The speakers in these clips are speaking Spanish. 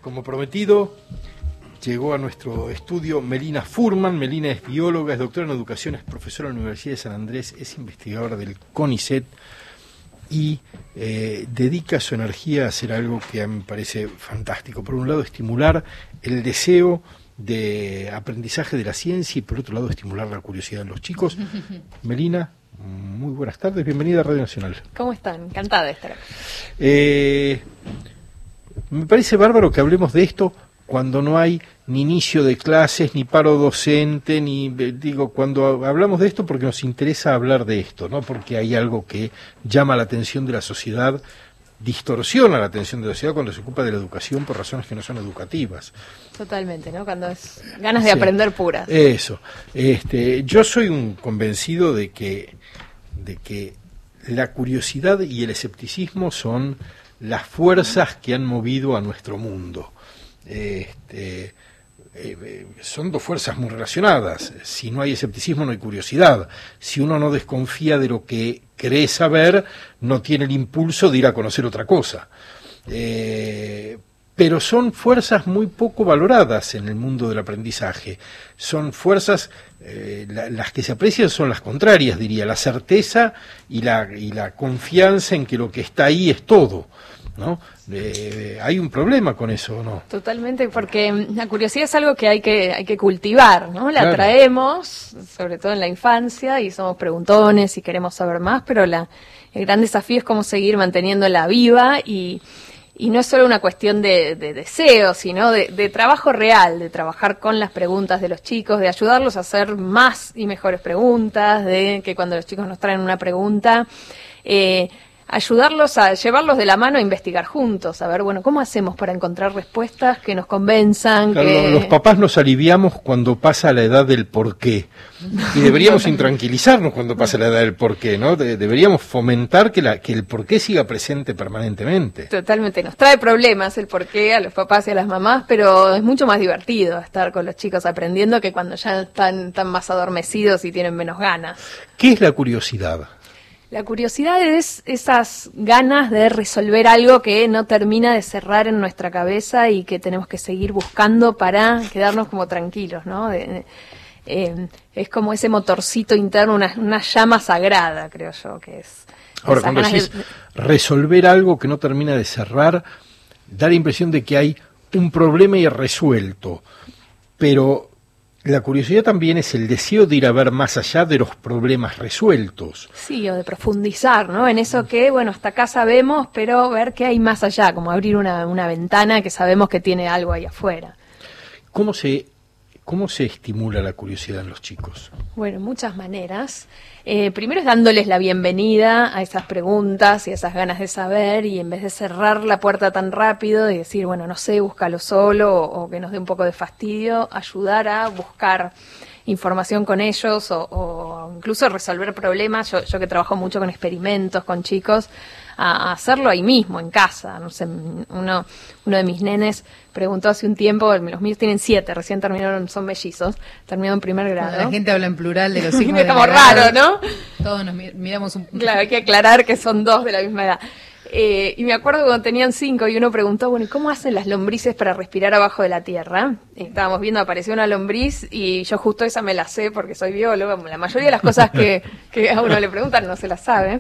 Como prometido, llegó a nuestro estudio Melina Furman. Melina es bióloga, es doctora en educación, es profesora en la Universidad de San Andrés, es investigadora del CONICET y dedica su energía a hacer algo que a mí me parece fantástico. Por un lado, estimular el deseo de aprendizaje de la ciencia y por otro lado, estimular la curiosidad en los chicos. Melina, muy buenas tardes, bienvenida a Radio Nacional. ¿Cómo están? Encantada de estar aquí. Me parece bárbaro que hablemos de esto cuando no hay ni inicio de clases, ni paro docente, cuando hablamos de esto porque nos interesa hablar de esto, no porque hay algo que llama la atención de la sociedad, distorsiona la atención de la sociedad cuando se ocupa de la educación por razones que no son educativas. Totalmente, ¿no? Cuando es ganas de aprender puras. Eso. Yo soy un convencido de que la curiosidad y el escepticismo son las fuerzas que han movido a nuestro mundo. Son dos fuerzas muy relacionadas. Si no hay escepticismo, no hay curiosidad. Si uno no desconfía de lo que cree saber, no tiene el impulso de ir a conocer otra cosa. Pero son fuerzas muy poco valoradas en el mundo del aprendizaje. Son fuerzas, las que se aprecian son las contrarias, diría, la certeza y la confianza en que lo que está ahí es todo, ¿no? Hay un problema con eso, ¿no? Totalmente, porque la curiosidad es algo que hay que cultivar, ¿no? La Claro. traemos, sobre todo en la infancia, y somos preguntones y queremos saber más, pero el gran desafío es cómo seguir manteniéndola viva y no es solo una cuestión de deseo, sino de trabajo real, de trabajar con las preguntas de los chicos, de ayudarlos a hacer más y mejores preguntas, de que cuando los chicos nos traen una pregunta, ayudarlos a llevarlos de la mano a investigar juntos, a ver, bueno, ¿cómo hacemos para encontrar respuestas que nos convenzan? Claro, los papás nos aliviamos cuando pasa la edad del porqué. Y deberíamos intranquilizarnos cuando pasa la edad del porqué, ¿no? Deberíamos fomentar que el porqué siga presente permanentemente. Totalmente, nos trae problemas el porqué a los papás y a las mamás, pero es mucho más divertido estar con los chicos aprendiendo que cuando ya están más adormecidos y tienen menos ganas. ¿Qué es la curiosidad? La curiosidad es esas ganas de resolver algo que no termina de cerrar en nuestra cabeza y que tenemos que seguir buscando para quedarnos como tranquilos, ¿no? Es como ese motorcito interno, una llama sagrada, creo yo, que es. Ahora, cuando decís resolver algo que no termina de cerrar, da la impresión de que hay un problema irresuelto, pero la curiosidad también es el deseo de ir a ver más allá de los problemas resueltos. Sí, o de profundizar, ¿no? En eso que, bueno, hasta acá sabemos, pero ver qué hay más allá, como abrir una ventana que sabemos que tiene algo ahí afuera. ¿Cómo se estimula la curiosidad en los chicos? Bueno, muchas maneras. Primero es dándoles la bienvenida a esas preguntas y a esas ganas de saber, y en vez de cerrar la puerta tan rápido y decir, bueno, no sé, búscalo solo, o que nos dé un poco de fastidio, ayudar a buscar información con ellos o incluso resolver problemas. Yo que trabajo mucho con experimentos, con chicos, a hacerlo ahí mismo, en casa. No sé, uno de mis nenes preguntó hace un tiempo, los míos tienen 7, recién terminaron, son mellizos, terminaron en primer grado. La gente habla en plural de los hijos. Es como raro, ¿no? Todos nos miramos un... Claro, hay que aclarar que son 2 de la misma edad. Y me acuerdo cuando tenían 5 y uno preguntó, bueno, ¿y cómo hacen las lombrices para respirar abajo de la tierra? Estábamos viendo, apareció una lombriz y yo justo esa me la sé porque soy bióloga. La mayoría de las cosas que a uno le preguntan no se las sabe.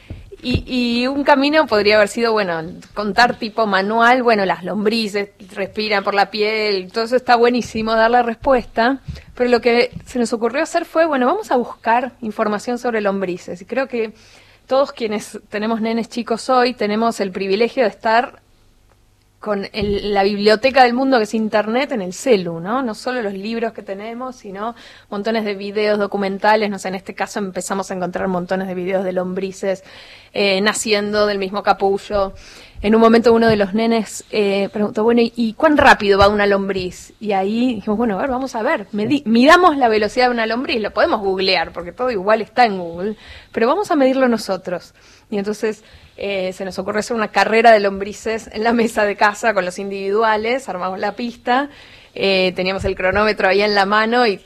Y un camino podría haber sido, bueno, contar tipo manual, bueno, las lombrices respiran por la piel, todo eso está buenísimo, dar la respuesta, pero lo que se nos ocurrió hacer fue, bueno, vamos a buscar información sobre lombrices, y creo que todos quienes tenemos nenes chicos hoy tenemos el privilegio de estar con la biblioteca del mundo que es Internet en el celu, ¿no? No solo los libros que tenemos, sino montones de videos documentales. No sé, en este caso empezamos a encontrar montones de videos de lombrices naciendo del mismo capullo. En un momento uno de los nenes preguntó, bueno, ¿y cuán rápido va una lombriz? Y ahí dijimos, bueno, a ver, vamos a ver, midamos la velocidad de una lombriz, lo podemos googlear, porque todo igual está en Google, pero vamos a medirlo nosotros. Y entonces se nos ocurrió hacer una carrera de lombrices en la mesa de casa con los individuales, armamos la pista, teníamos el cronómetro ahí en la mano y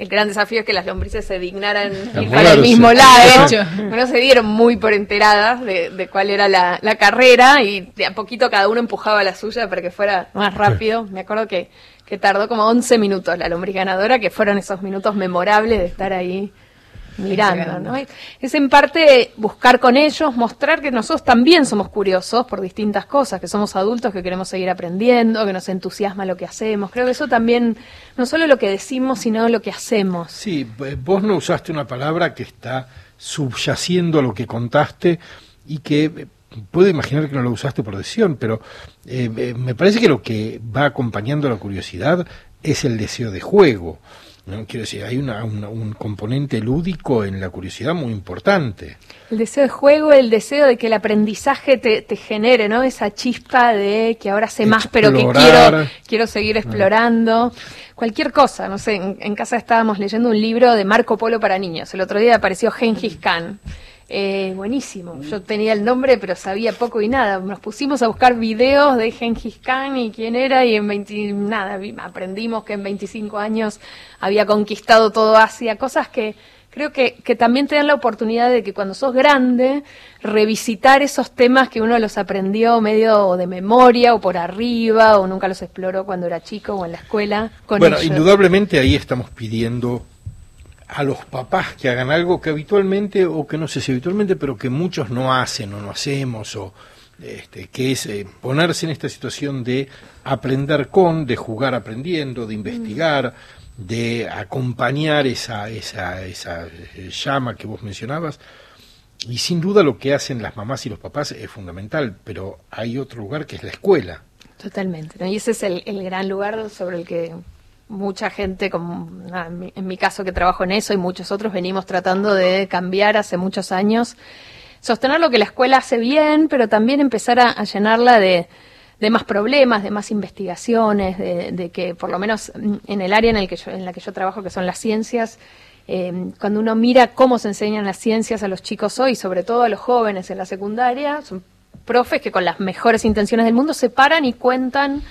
el gran desafío es que las lombrices se dignaran ir para moverse. el mismo lado. De hecho. No se dieron muy por enteradas de cuál era la carrera y de a poquito cada uno empujaba la suya para que fuera más rápido. Me acuerdo que tardó como 11 minutos la lombriz ganadora, que fueron esos minutos memorables de estar ahí mirando, ¿no? Es en parte buscar con ellos, mostrar que nosotros también somos curiosos por distintas cosas, que somos adultos, que queremos seguir aprendiendo, que nos entusiasma lo que hacemos. Creo que eso también, no solo lo que decimos, sino lo que hacemos. Sí, vos no usaste una palabra que está subyaciendo a lo que contaste y que puedo imaginar que no lo usaste por decisión, pero me parece que lo que va acompañando la curiosidad es el deseo de juego, ¿no? Quiero decir, hay un componente lúdico en la curiosidad muy importante. El deseo de juego, el deseo de que el aprendizaje te genere, ¿no? Esa chispa de que ahora sé más, pero que quiero seguir explorando. Cualquier cosa, no sé, en casa estábamos leyendo un libro de Marco Polo para niños. El otro día apareció Gengis Khan. Buenísimo. Yo tenía el nombre, pero sabía poco y nada. Nos pusimos a buscar videos de Gengis Khan y quién era, y aprendimos que en 25 años había conquistado todo Asia. Cosas que creo que también te dan la oportunidad de que cuando sos grande, revisitar esos temas que uno los aprendió medio de memoria o por arriba, o nunca los exploró cuando era chico o en la escuela con ellos. Indudablemente ahí estamos pidiendo a los papás que hagan algo que habitualmente, o que no sé si habitualmente, pero que muchos no hacen o no hacemos, o que es ponerse en esta situación de aprender de jugar aprendiendo, de investigar, de acompañar esa llama que vos mencionabas. Y sin duda lo que hacen las mamás y los papás es fundamental, pero hay otro lugar que es la escuela. Totalmente, ¿no? Y ese es el gran lugar sobre el que mucha gente, como en mi caso que trabajo en eso y muchos otros, venimos tratando de cambiar hace muchos años, sostener lo que la escuela hace bien, pero también empezar a llenarla de más problemas, de más investigaciones, de que por lo menos en el área en la que yo trabajo, que son las ciencias, cuando uno mira cómo se enseñan las ciencias a los chicos hoy, sobre todo a los jóvenes en la secundaria, son profes que con las mejores intenciones del mundo se paran y cuentan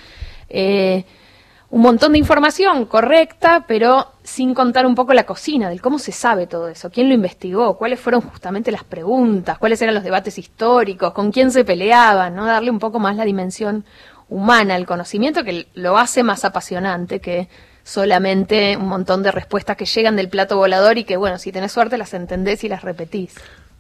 un montón de información correcta, pero sin contar un poco la cocina, del cómo se sabe todo eso, quién lo investigó, cuáles fueron justamente las preguntas, cuáles eran los debates históricos, con quién se peleaban, ¿no? Darle un poco más la dimensión humana al conocimiento, que lo hace más apasionante que solamente un montón de respuestas que llegan del plato volador y que, bueno, si tenés suerte las entendés y las repetís.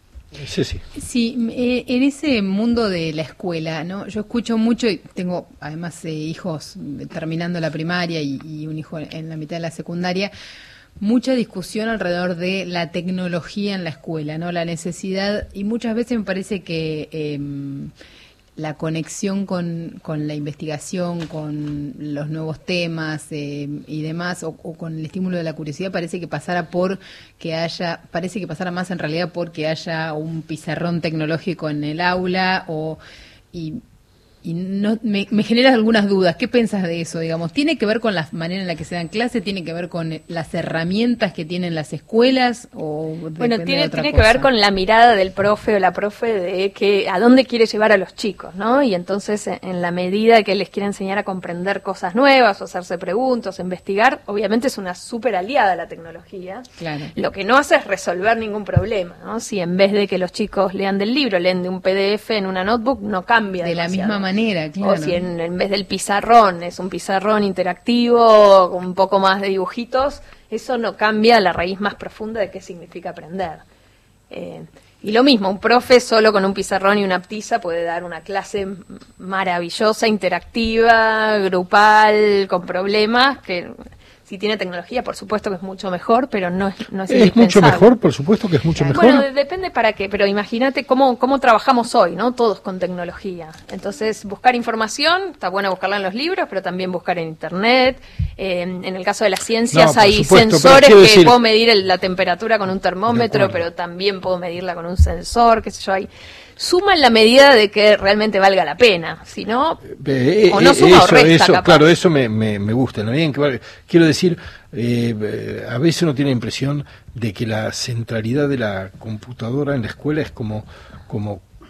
Sí, en ese mundo de la escuela, ¿no? Yo escucho mucho, y tengo además hijos terminando la primaria y un hijo en la mitad de la secundaria, mucha discusión alrededor de la tecnología en la escuela, ¿no? La necesidad, y muchas veces me parece que la conexión con la investigación, con los nuevos temas y demás, o con el estímulo de la curiosidad, parece que pasara más en realidad porque haya un pizarrón tecnológico en el aula, y no me genera algunas dudas. ¿Qué piensas de eso? Digamos, ¿tiene que ver con la manera en la que se dan clases? ¿Tiene que ver con las herramientas que tienen las escuelas? Bueno, tiene que ver con la mirada del profe o la profe de que a dónde quiere llevar a los chicos, ¿no? Y entonces, en la medida que les quiere enseñar a comprender cosas nuevas o hacerse preguntas, investigar, obviamente es una súper aliada a la tecnología. Claro. Lo que no hace es resolver ningún problema, ¿no? Si en vez de que los chicos lean del libro, leen de un PDF en una notebook, no cambia de demasiado. La misma manera, claro. O si en vez del pizarrón es un pizarrón interactivo con un poco más de dibujitos, eso no cambia la raíz más profunda de qué significa aprender. Y lo mismo, un profe solo con un pizarrón y una tiza puede dar una clase maravillosa, interactiva, grupal, con problemas, que si tiene tecnología, por supuesto que es mucho mejor, pero no es indispensable. Es mucho mejor, por supuesto que es mucho mejor. Bueno, depende para qué, pero imagínate cómo trabajamos hoy, ¿no? Todos con tecnología. Entonces, buscar información, está bueno buscarla en los libros, pero también buscar en Internet. En el caso de las ciencias hay sensores que puedo medir la temperatura con un termómetro, pero también puedo medirla con un sensor, qué sé yo, suma en la medida de que realmente valga la pena, si no, o no suma o resta, capaz. Claro, eso me gusta, ¿no? Bien, quiero decir, a veces uno tiene la impresión de que la centralidad de la computadora en la escuela es como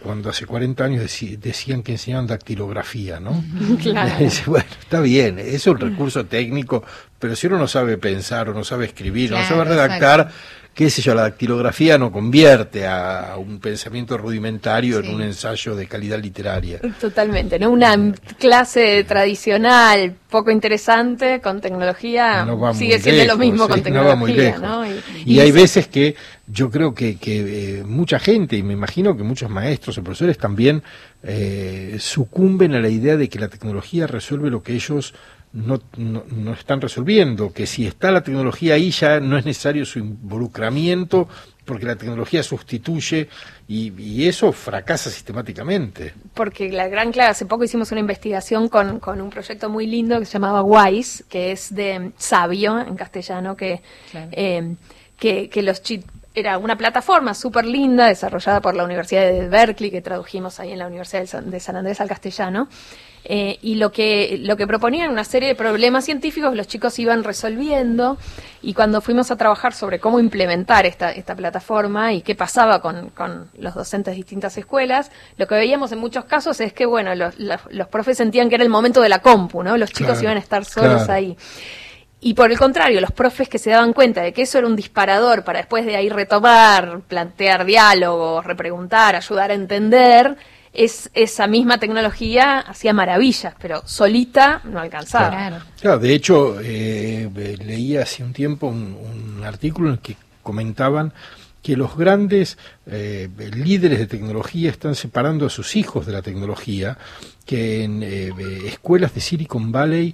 cuando hace 40 años decían que enseñaban dactilografía, ¿no? Claro. Bueno, está bien, es un recurso técnico, pero si uno no sabe pensar o no sabe escribir, claro, no sabe redactar, exacto, qué sé yo, la dactilografía no convierte a un pensamiento rudimentario en un ensayo de calidad literaria. Totalmente, ¿no? Una clase tradicional, poco interesante, con tecnología, no sigue siendo lo mismo con tecnología, no va muy lejos. ¿no? Y hay veces que yo creo que mucha gente, y me imagino que muchos maestros o profesores también sucumben a la idea de que la tecnología resuelve lo que ellos no están resolviendo, que si está la tecnología ahí ya no es necesario su involucramiento porque la tecnología sustituye y eso fracasa sistemáticamente. Porque la gran clave, hace poco hicimos una investigación con un proyecto muy lindo que se llamaba WISE, que es de sabio en castellano, que los era una plataforma súper linda desarrollada por la Universidad de Berkeley, que tradujimos ahí en la Universidad de San Andrés al castellano. Y lo que proponían una serie de problemas científicos los chicos iban resolviendo, y cuando fuimos a trabajar sobre cómo implementar esta plataforma y qué pasaba con los docentes de distintas escuelas, lo que veíamos en muchos casos es que bueno, los profes sentían que era el momento de la compu, ¿no? Los chicos iban a estar solos ahí. Y por el contrario, los profes que se daban cuenta de que eso era un disparador para después de ahí retomar, plantear diálogos, repreguntar, ayudar a entender, esa misma tecnología hacía maravillas, pero solita no alcanzaba. Claro, de hecho, leí hace un tiempo un artículo en el que comentaban que los grandes líderes de tecnología están separando a sus hijos de la tecnología, que en escuelas de Silicon Valley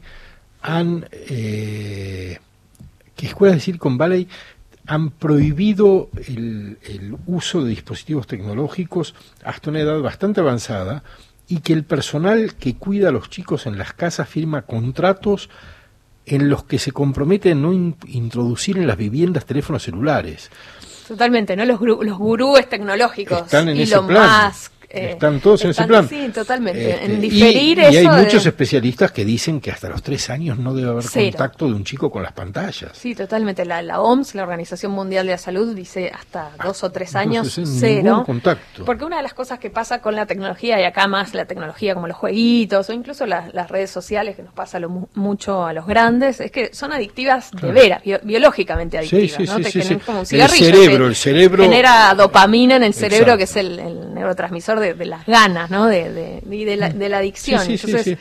han prohibido el uso de dispositivos tecnológicos hasta una edad bastante avanzada, y que el personal que cuida a los chicos en las casas firma contratos en los que se compromete a no introducir en las viviendas teléfonos celulares. Totalmente, ¿no? Los gurúes tecnológicos, están en Elon ese plan. Musk, están todos en ese plan. Sí, totalmente. En diferir y hay muchos especialistas que dicen que hasta los 3 años no debe haber contacto de un chico con las pantallas. Sí, totalmente. La OMS, la Organización Mundial de la Salud, dice hasta 2 o 3 años, cero. Ningún contacto. Porque una de las cosas que pasa con la tecnología, y acá más la tecnología como los jueguitos o incluso las redes sociales, que nos pasa mucho a los grandes, es que son adictivas de veras, biológicamente adictivas. ¿No? Te generan como un cigarrillo. El cerebro genera dopamina en el cerebro, que es el neurotransmisor de las ganas, ¿no? de la adicción. Entonces,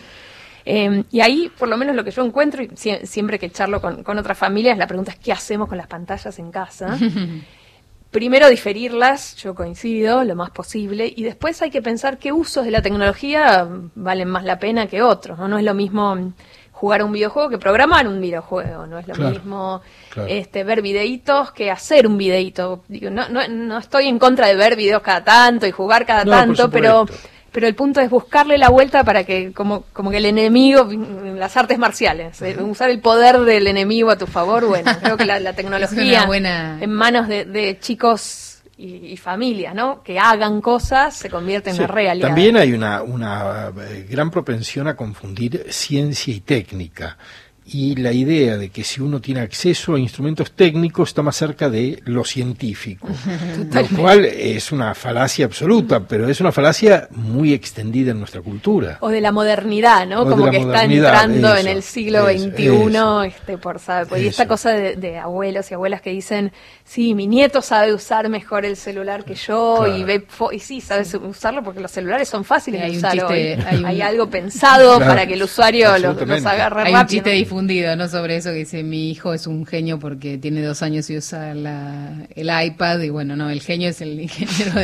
y ahí, por lo menos lo que yo encuentro, y siempre que charlo con otras familias, la pregunta es ¿qué hacemos con las pantallas en casa? Primero, diferirlas, yo coincido, lo más posible, y después hay que pensar qué usos de la tecnología valen más la pena que otros, ¿no? No es lo mismo jugar a un videojuego que programar un videojuego, no es lo mismo ver videitos que hacer un videito. Digo, no estoy en contra de ver videos cada tanto y jugar cada tanto, pero el punto es buscarle la vuelta para que, como que el enemigo, las artes marciales, usar el poder del enemigo a tu favor. Bueno, creo que la tecnología en manos de chicos y familias, ¿no? Que hagan cosas, se convierte en una realidad. También hay una gran propensión a confundir ciencia y técnica. Y la idea de que si uno tiene acceso a instrumentos técnicos está más cerca de lo científico, lo cual es una falacia absoluta, pero es una falacia muy extendida en nuestra cultura. O de la modernidad, ¿no? Como que está entrando en el siglo XXI, por saber. Y esta cosa de abuelos y abuelas que dicen, sí, mi nieto sabe usar mejor el celular que yo, y sí, sabe usarlo porque los celulares son fáciles de usar hoy. Hay algo pensado para que el usuario los agarre rápido. Hay un chiste difundido, ¿no? Sobre eso, que dice, mi hijo es un genio porque tiene 2 años y usa el iPad, y bueno, no, el genio es el ingeniero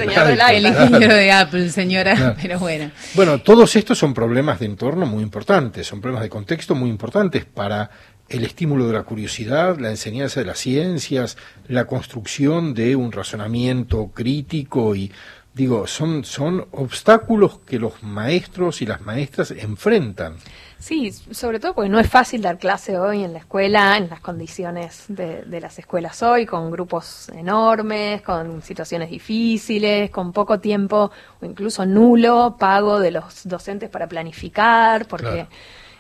de Apple, señora, pero bueno. Bueno, todos estos son problemas de entorno muy importantes, son problemas de contexto muy importantes para el estímulo de la curiosidad, la enseñanza de las ciencias, la construcción de un razonamiento crítico, y digo, son obstáculos que los maestros y las maestras enfrentan. Sí, sobre todo porque no es fácil dar clase hoy en la escuela, en las condiciones de las escuelas hoy, con grupos enormes, con situaciones difíciles, con poco tiempo o incluso nulo pago de los docentes para planificar, porque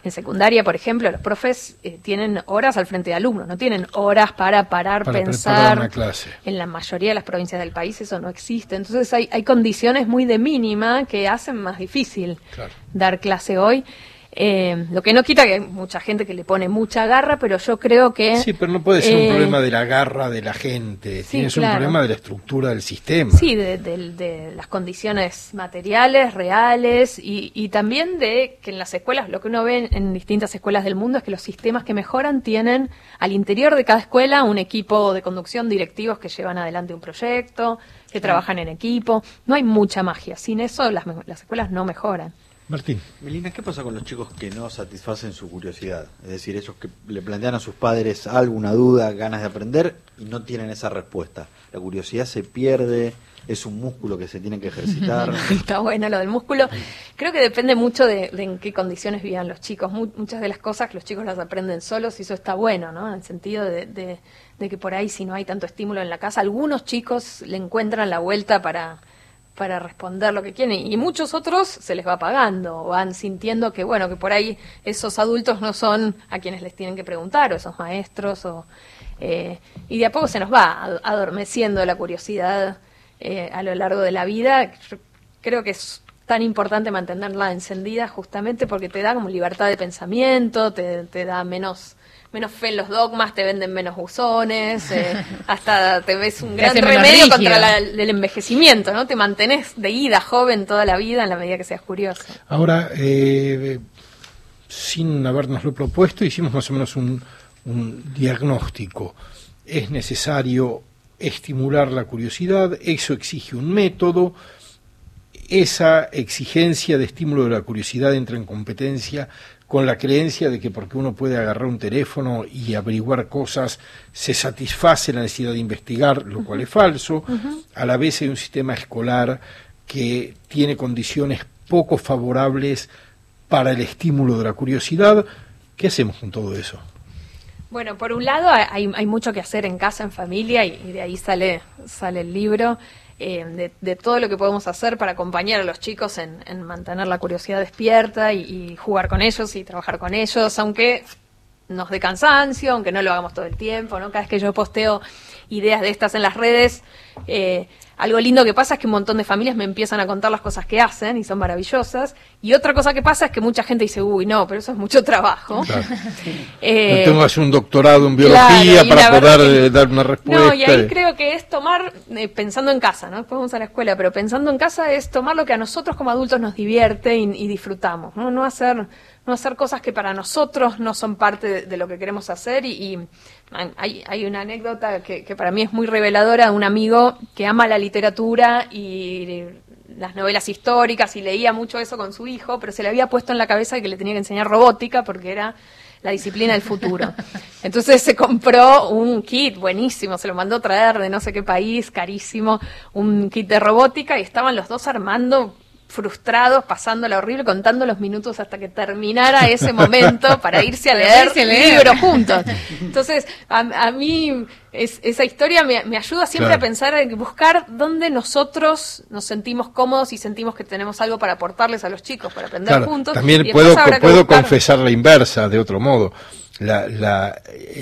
En secundaria, por ejemplo, los profes tienen horas al frente de alumnos, no tienen horas para pensar. Una clase. En la mayoría de las provincias del país eso no existe. Entonces hay condiciones muy de mínima que hacen más difícil dar clase hoy. Lo que no quita que hay mucha gente que le pone mucha garra, pero yo creo que... Sí, pero no puede ser un problema de la garra de la gente, tienes un problema de la estructura del sistema. Sí, de las condiciones materiales, reales, y también de que en las escuelas, lo que uno ve en distintas escuelas del mundo es que los sistemas que mejoran tienen al interior de cada escuela un equipo de conducción, directivos que llevan adelante un proyecto, que trabajan en equipo. No hay mucha magia, sin eso las escuelas no mejoran. Martín. Melina, ¿qué pasa con los chicos que no satisfacen su curiosidad? Es decir, ellos que le plantean a sus padres alguna duda, ganas de aprender y no tienen esa respuesta. La curiosidad se pierde, es un músculo que se tiene que ejercitar. Está bueno lo del músculo. Creo que depende mucho de en qué condiciones vivan los chicos. Muchas de las cosas que los chicos las aprenden solos y eso está bueno, ¿no? En el sentido de que por ahí si no hay tanto estímulo en la casa, algunos chicos le encuentran la vuelta para responder lo que quieren y muchos otros se les va apagando, van sintiendo que bueno, que por ahí esos adultos no son a quienes les tienen que preguntar o esos maestros y de a poco se nos va adormeciendo la curiosidad a lo largo de la vida. Yo creo que es tan importante mantenerla encendida justamente porque te da como libertad de pensamiento, te da menos fe en los dogmas, te venden menos buzones, hasta te ves un gran remedio contra el envejecimiento, ¿no? Te mantenés de ida joven toda la vida en la medida que seas curioso. Ahora, sin habernoslo propuesto, hicimos más o menos un diagnóstico. Es necesario estimular la curiosidad, eso exige un método, esa exigencia de estímulo de la curiosidad entra en competencia con la creencia de que porque uno puede agarrar un teléfono y averiguar cosas, se satisface la necesidad de investigar, lo cual es falso. A la vez hay un sistema escolar que tiene condiciones poco favorables para el estímulo de la curiosidad. ¿Qué hacemos con todo eso? Bueno, por un lado hay mucho que hacer en casa, en familia, y de ahí sale el libro. De todo lo que podemos hacer para acompañar a los chicos en mantener la curiosidad despierta y jugar con ellos y trabajar con ellos, aunque nos dé cansancio, aunque no lo hagamos todo el tiempo, ¿no? Cada vez que yo posteo ideas de estas en las redes, algo lindo que pasa es que un montón de familias me empiezan a contar las cosas que hacen y son maravillosas, y otra cosa que pasa es que mucha gente dice, uy, no, pero eso es mucho trabajo. Claro. Tengo que hacer un doctorado en biología para poder dar una respuesta. No, y ahí creo que es tomar, pensando en casa, ¿no? Después vamos a la escuela, pero pensando en casa es tomar lo que a nosotros como adultos nos divierte y disfrutamos, ¿no? No hacer cosas que para nosotros no son parte de lo que queremos hacer y hay una anécdota que para mí es muy reveladora de un amigo que ama la literatura y las novelas históricas y leía mucho eso con su hijo, pero se le había puesto en la cabeza que le tenía que enseñar robótica porque era la disciplina del futuro. Entonces se compró un kit buenísimo, se lo mandó traer de no sé qué país, carísimo, un kit de robótica y estaban los dos armando frustrados, pasándola horrible, contando los minutos hasta que terminara ese momento para irse a leer libros juntos. Entonces, a mí esa historia me ayuda siempre a pensar en buscar dónde nosotros nos sentimos cómodos y sentimos que tenemos algo para aportarles a los chicos, para aprender juntos. También puedo confesar la inversa, de otro modo. La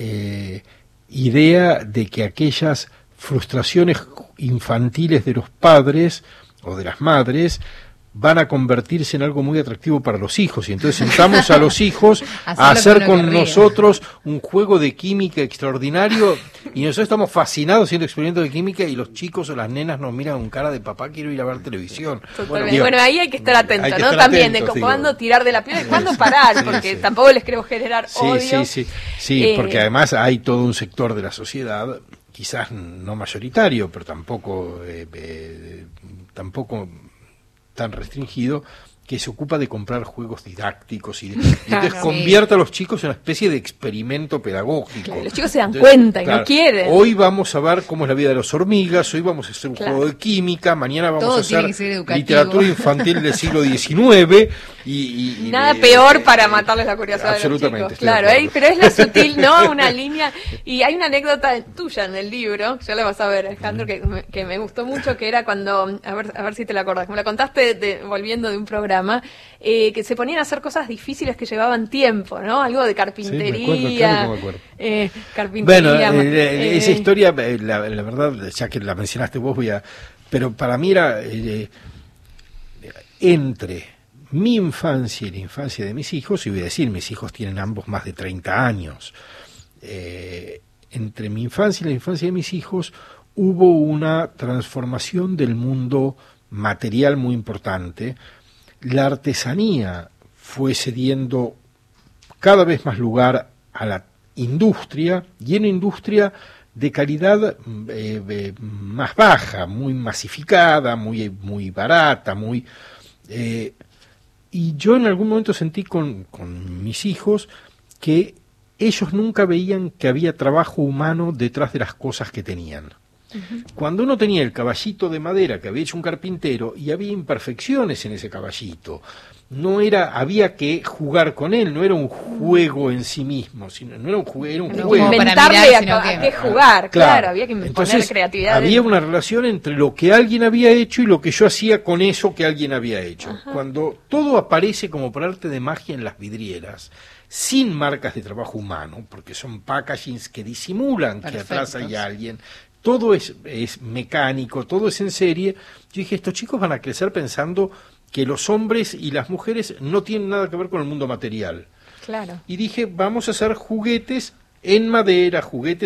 idea de que aquellas frustraciones infantiles de los padres o de las madres van a convertirse en algo muy atractivo para los hijos, y entonces sentamos a los hijos a hacer con nosotros un juego de química extraordinario, y nosotros estamos fascinados haciendo experimentos de química y los chicos o las nenas nos miran con cara de papá, quiero ir a ver televisión. Bueno, ahí hay que estar atento, ¿no? También de cuándo tirar de la piedra y cuándo parar, porque tampoco les queremos generar odio. Sí, porque además hay todo un sector de la sociedad, quizás no mayoritario, pero tampoco tan restringido, que se ocupa de comprar juegos didácticos y entonces convierte a los chicos en una especie de experimento pedagógico. Claro, los chicos se dan cuenta y no quieren. Hoy vamos a ver cómo es la vida de las hormigas, hoy vamos a hacer un juego de química, mañana vamos a hacer literatura infantil del siglo XIX y nada peor para matarles la curiosidad de los chicos. Claro, pero es la sutil, ¿no? Una línea. Y hay una anécdota tuya en el libro, ya la vas a ver, Alejandro, que me gustó mucho, que era cuando, a ver si te la acordás, me la contaste volviendo de un programa, programa, que se ponían a hacer cosas difíciles que llevaban tiempo, ¿no? Algo de carpintería. Sí, me acuerdo. Carpintería. Bueno, esa historia, la verdad, ya que la mencionaste vos, pero para mí era entre mi infancia y la infancia de mis hijos, y voy a decir, mis hijos tienen ambos más de 30 años, entre mi infancia y la infancia de mis hijos hubo una transformación del mundo material muy importante. La artesanía fue cediendo cada vez más lugar a la industria, y en una industria de calidad más baja, muy masificada, muy barata, y yo en algún momento sentí con mis hijos que ellos nunca veían que había trabajo humano detrás de las cosas que tenían. Cuando uno tenía el caballito de madera que había hecho un carpintero y había imperfecciones en ese caballito, había que jugar con él, no era un juego en sí mismo, sino no era un juego, era un juego. Inventarle a qué jugar, claro, había que poner creatividad. Había una relación entre lo que alguien había hecho y lo que yo hacía con eso que alguien había hecho. Ajá. Cuando todo aparece como por arte de magia en las vidrieras, sin marcas de trabajo humano, porque son packagings que disimulan que atrás hay alguien, todo es mecánico, todo es en serie. Yo dije, estos chicos van a crecer pensando que los hombres y las mujeres no tienen nada que ver con el mundo material. Claro. Y dije, vamos a hacer juguetes en madera,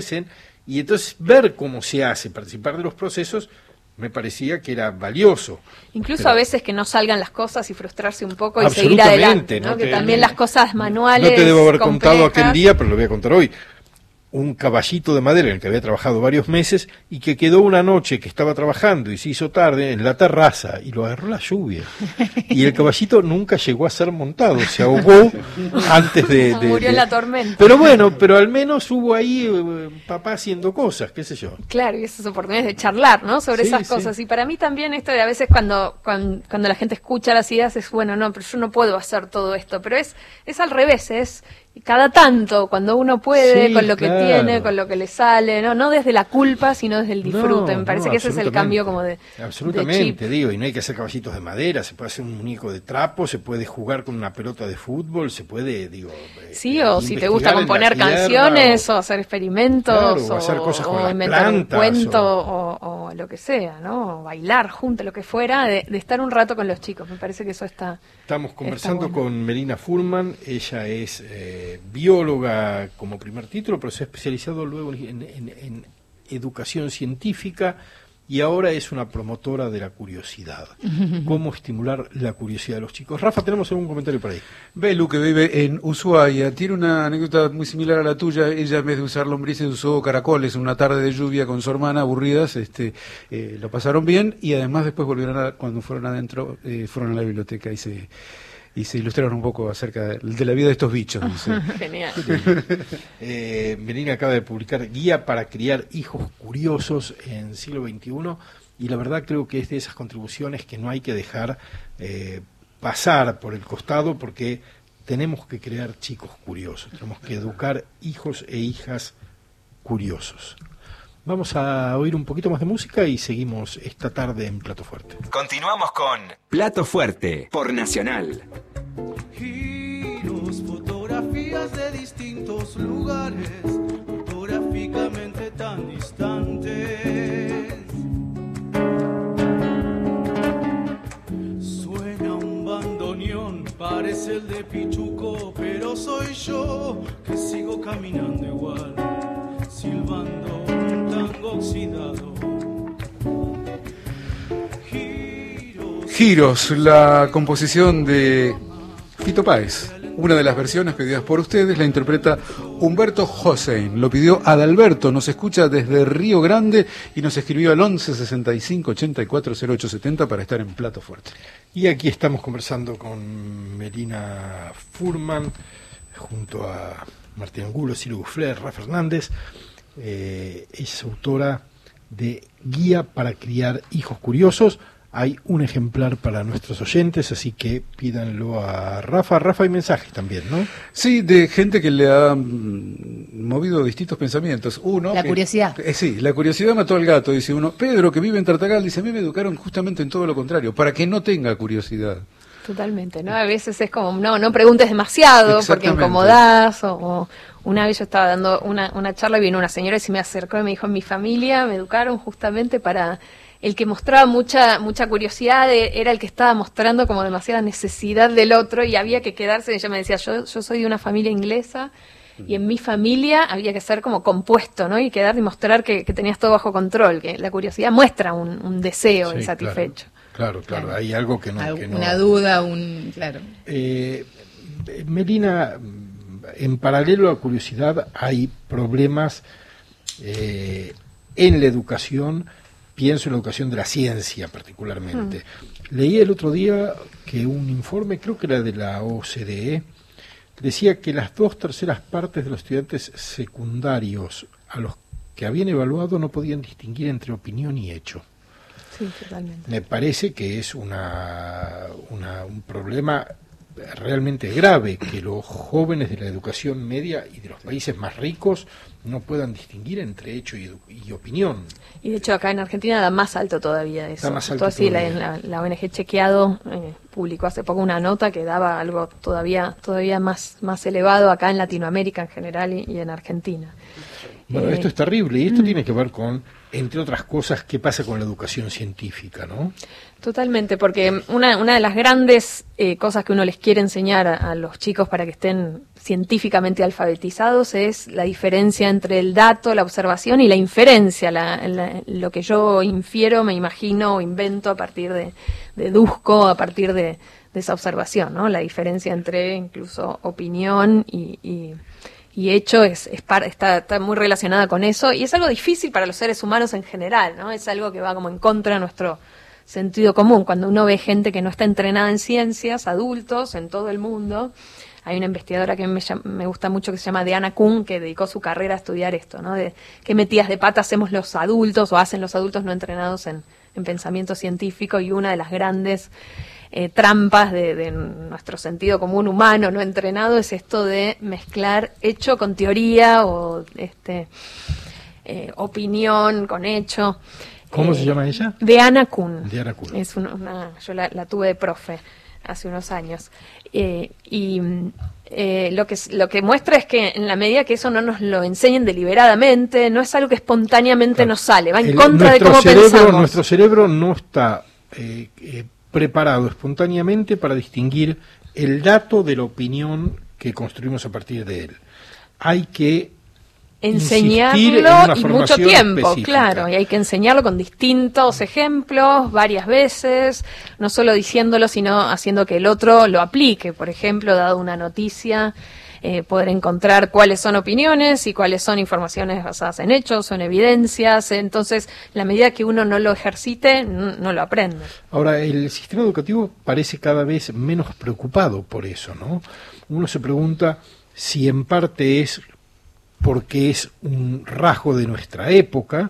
y entonces ver cómo se hace, participar de los procesos, me parecía que era valioso. Incluso a veces que no salgan las cosas y frustrarse un poco y seguir adelante, ¿no? Que también las cosas manuales. No te debo haber contado aquel día, pero lo voy a contar hoy. Un caballito de madera en el que había trabajado varios meses y que quedó una noche que estaba trabajando y se hizo tarde en la terraza y lo agarró la lluvia. Y el caballito nunca llegó a ser montado, se ahogó antes de... Murió en la tormenta. Pero bueno, al menos hubo ahí papá haciendo cosas, qué sé yo. Claro, y esas oportunidades de charlar, ¿no? Sobre esas cosas. Y para mí también esto de a veces cuando la gente escucha las ideas es, bueno, no, pero yo no puedo hacer todo esto. Pero es al revés, es cada tanto, cuando uno puede, con lo que tiene, con lo que le sale, no desde la culpa, sino desde el disfrute. Me parece que ese es el cambio como de absolutamente, de digo, y no hay que hacer caballitos de madera, se puede hacer un muñeco de trapo, se puede jugar con una pelota de fútbol, se puede, sí, o si te gusta componer canciones, o hacer experimentos, o hacer cosas con o las inventar plantas, un cuento, o lo que sea, ¿no? O bailar juntos, lo que fuera, de estar un rato con los chicos. Me parece que eso está... Estamos conversando bueno. con Melina Furman, ella es bióloga como primer título, pero se ha especializado luego en educación científica y ahora es una promotora de la curiosidad. ¿Cómo estimular la curiosidad de los chicos? Rafa, ¿tenemos algún comentario por ahí? Belu, que vive en Ushuaia, tiene una anécdota muy similar a la tuya. Ella, en vez de usar lombrices, usó caracoles en una tarde de lluvia con su hermana, aburridas. Lo pasaron bien y además después volvieron cuando fueron adentro, fueron a la biblioteca y se ilustraron un poco acerca de la vida de estos bichos. Genial. Melina acaba de publicar Guía para criar hijos curiosos en siglo XXI y la verdad creo que es de esas contribuciones que no hay que dejar pasar por el costado porque tenemos que crear chicos curiosos, tenemos que educar hijos e hijas curiosos. Vamos a oír un poquito más de música y seguimos esta tarde en Plato Fuerte. Continuamos con Plato Fuerte por Nacional. Giros, fotografías de distintos lugares, fotográficamente tan distantes. Suena un bandoneón, parece el de Pichuco, pero soy yo que sigo caminando igual, silbando un tango oxidado. Giros, la composición de Fito Páez. Una de las versiones pedidas por ustedes la interpreta Humberto Hossein. Lo pidió Adalberto, nos escucha desde Río Grande y nos escribió al 11 65 84 0870 para estar en Plato Fuerte. Y aquí estamos conversando con Melina Furman, junto a Martín Angulo, Ciro Gufler, Rafa Fernández. Es autora de Guía para criar hijos curiosos. Hay un ejemplar para nuestros oyentes, así que pídanlo a Rafa. Rafa, hay mensajes también, ¿no? Sí, de gente que le ha movido distintos pensamientos. Uno, la curiosidad. Sí, la curiosidad mató al gato, dice uno. Pedro, que vive en Tartagal, dice, a mí me educaron justamente en todo lo contrario, para que no tenga curiosidad. Totalmente, ¿no? A veces es como, no preguntes demasiado porque incomodás, o una vez yo estaba dando una charla y vino una señora y se me acercó y me dijo, en mi familia me educaron justamente para... El que mostraba mucha curiosidad era el que estaba mostrando como demasiada necesidad del otro y había que quedarse. Ella me decía, yo soy de una familia inglesa y en mi familia había que ser como compuesto, ¿no? Y quedar y mostrar que tenías todo bajo control, que la curiosidad muestra un deseo insatisfecho. Claro, hay algo que no... Una duda, claro. Melina, en paralelo a la curiosidad hay problemas en la educación. Pienso en la educación de la ciencia particularmente. Leí el otro día que un informe, creo que era de la OCDE, decía que las 2/3 partes de los estudiantes secundarios a los que habían evaluado no podían distinguir entre opinión y hecho. Sí, totalmente. Me parece que es un problema realmente grave que los jóvenes de la educación media y de los países más ricos no puedan distinguir entre hecho y opinión. Y de hecho acá en Argentina da más alto todavía eso. Está más alto así, todavía. La ONG Chequeado publicó hace poco una nota que daba algo todavía más elevado acá en Latinoamérica en general y en Argentina. Bueno, esto es terrible y esto tiene que ver con, entre otras cosas, qué pasa con la educación científica, ¿no? Totalmente, porque una de las grandes cosas que uno les quiere enseñar a los chicos para que estén científicamente alfabetizados es la diferencia entre el dato, la observación y la inferencia, lo que yo infiero, me imagino o invento a partir deduzco a partir de esa observación, ¿no? La diferencia entre incluso opinión y hecho está muy relacionada con eso, y es algo difícil para los seres humanos en general, ¿no? Es algo que va como en contra de nuestro sentido común. Cuando uno ve gente que no está entrenada en ciencias, adultos en todo el mundo, hay una investigadora que me gusta mucho que se llama Deanna Kuhn, que dedicó su carrera a estudiar esto, ¿no? De qué metidas de pata hacemos los adultos o hacen los adultos no entrenados en pensamiento científico, y una de las grandes trampas de nuestro sentido común humano no entrenado es esto de mezclar hecho con teoría o opinión con hecho. ¿Cómo se llama ella? Deanna Kuhn. Deanna Kuhn. Es yo la tuve de profe hace unos años. Lo que muestra es que en la medida que eso no nos lo enseñen deliberadamente, no es algo que espontáneamente nos sale, va en contra de cómo pensamos. Nuestro cerebro no está preparado espontáneamente para distinguir el dato de la opinión que construimos a partir de él. Hay que enseñarlo y mucho tiempo, específica. Claro, y hay que enseñarlo con distintos ejemplos, varias veces, no solo diciéndolo, sino haciendo que el otro lo aplique. Por ejemplo, dado una noticia, poder encontrar cuáles son opiniones y cuáles son informaciones basadas en hechos o en evidencias. Entonces, la medida que uno no lo ejercite, no lo aprende. Ahora, el sistema educativo parece cada vez menos preocupado por eso, ¿no? Uno se pregunta si en parte es porque es un rasgo de nuestra época,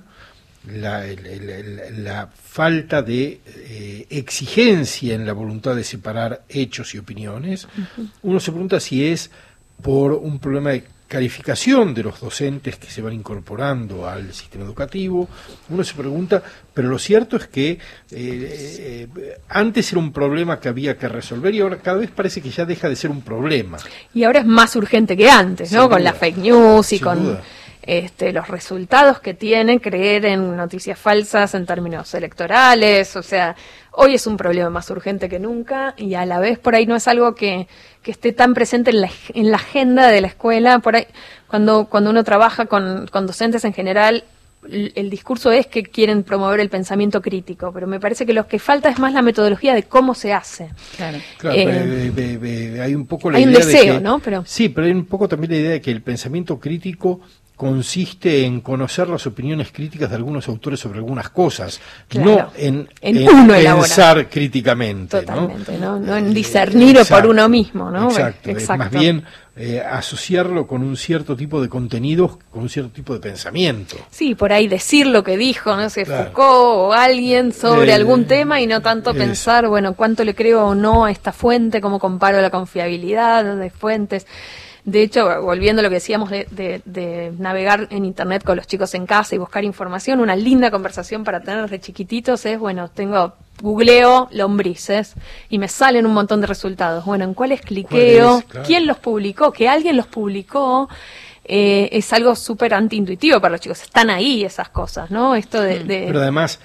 la falta de exigencia en la voluntad de separar hechos y opiniones. Uno se pregunta si es por un problema de calificación de los docentes que se van incorporando al sistema educativo. Uno se pregunta, pero lo cierto es que antes era un problema que había que resolver y ahora cada vez parece que ya deja de ser un problema. Y ahora es más urgente que antes, ¿no? Con las fake news y con los resultados que tiene creer en noticias falsas en términos electorales. O sea, hoy es un problema más urgente que nunca y a la vez por ahí no es algo que esté tan presente en la agenda de la escuela. Por ahí, cuando uno trabaja con docentes en general, el discurso es que quieren promover el pensamiento crítico, pero me parece que lo que falta es más la metodología de cómo se hace. Claro, hay un poco la idea un deseo, de que, ¿no? Sí, pero hay un poco también la idea de que el pensamiento crítico consiste en conocer las opiniones críticas de algunos autores sobre algunas cosas, claro, no en pensar críticamente. Totalmente, no en discernir por uno mismo, ¿no? Exacto. Es más bien asociarlo con un cierto tipo de contenidos, con un cierto tipo de pensamiento. Sí, por ahí decir lo que dijo, no sé, claro, Foucault o alguien sobre algún tema y no tanto pensar, bueno, cuánto le creo o no a esta fuente, cómo comparo la confiabilidad de fuentes. De hecho, volviendo a lo que decíamos de navegar en internet con los chicos en casa y buscar información, una linda conversación para tener desde chiquititos es, bueno, googleo lombrices y me salen un montón de resultados. Bueno, ¿en cuáles cliqueo? Claro. ¿Quién los publicó? Que alguien los publicó. Es algo súper antiintuitivo para los chicos. Están ahí esas cosas, ¿no? Esto Pero además,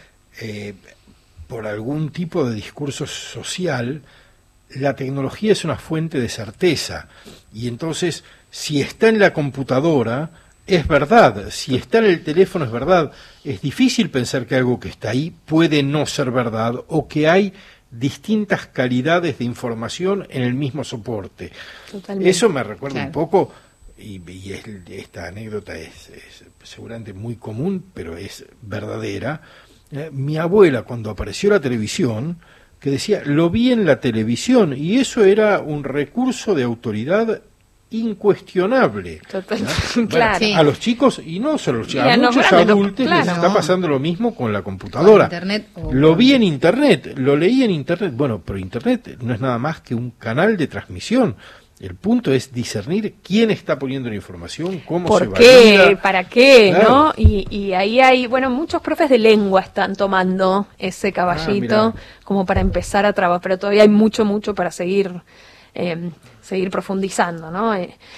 por algún tipo de discurso social, la tecnología es una fuente de certeza. Y entonces, si está en la computadora, es verdad. Si está en el teléfono, es verdad. Es difícil pensar que algo que está ahí puede no ser verdad o que hay distintas calidades de información en el mismo soporte. Totalmente. Eso me recuerda un poco... Y esta anécdota es seguramente muy común, pero es verdadera. Mi abuela, cuando apareció la televisión, que decía, lo vi en la televisión, y eso era un recurso de autoridad incuestionable. Bueno, claro. A los chicos, y no solo a los chicos, a muchos adultos les está pasando lo mismo con la computadora. Lo vi en Internet, lo leí en Internet. Bueno, pero Internet no es nada más que un canal de transmisión. El punto es discernir quién está poniendo la información, cómo se valida. ¿Por qué? ¿Para qué? Claro. ¿No? Y ahí hay, bueno, muchos profes de lengua están tomando ese caballito como para empezar a trabajar, pero todavía hay mucho para seguir profundizando, ¿no?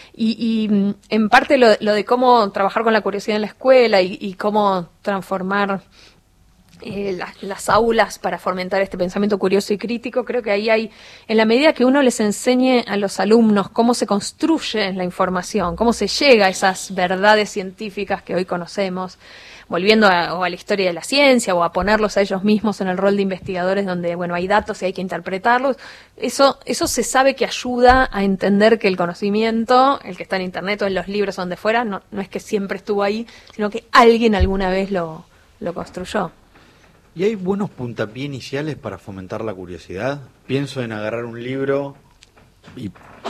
Y en parte lo de cómo trabajar con la curiosidad en la escuela y cómo transformar las aulas para fomentar este pensamiento curioso y crítico, creo que ahí hay, en la medida que uno les enseñe a los alumnos cómo se construye la información, cómo se llega a esas verdades científicas que hoy conocemos, volviendo a la historia de la ciencia o a ponerlos a ellos mismos en el rol de investigadores donde, bueno, hay datos y hay que interpretarlos, eso se sabe que ayuda a entender que el conocimiento, el que está en internet o en los libros o donde fuera, no es que siempre estuvo ahí, sino que alguien alguna vez lo construyó. ¿Y hay buenos puntapiés iniciales para fomentar la curiosidad? Pienso en agarrar un libro y